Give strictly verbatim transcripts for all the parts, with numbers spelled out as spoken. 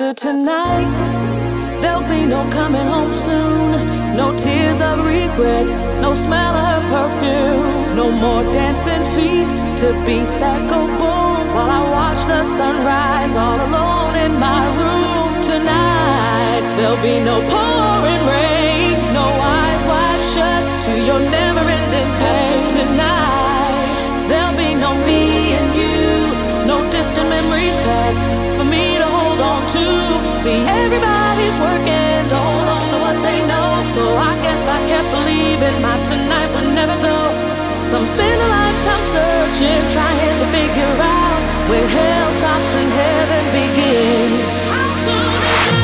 After tonight, there'll be no coming home soon. No tears of regret, no smell of her perfume. No more dancing feet to beats that go boom, while I watch the sunrise all alone in my room. Tonight, there'll be no pouring rain, no eyes wide shut to your never-ending pain. Tonight, there'll be no me and you, no distant memories past for me to hold on to. See, everybody's working to hold on to what they know, so I guess I kept believing my tonight would never go. Some spend a lifetime searching, trying to figure out where hell stops and heaven begins. How soon is it?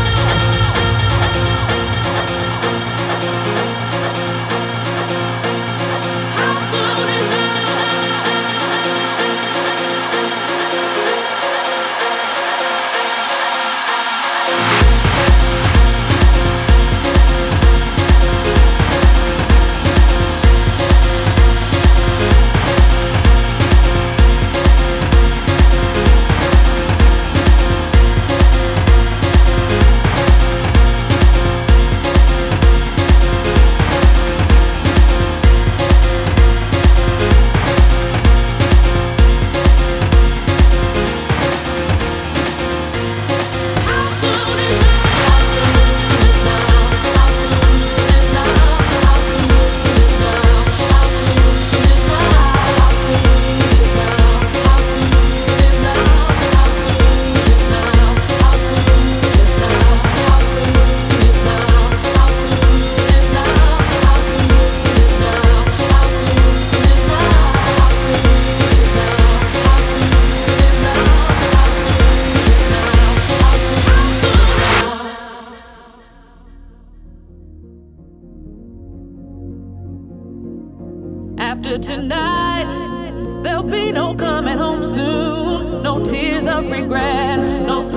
After tonight, there'll be no coming home soon. No tears of regret, no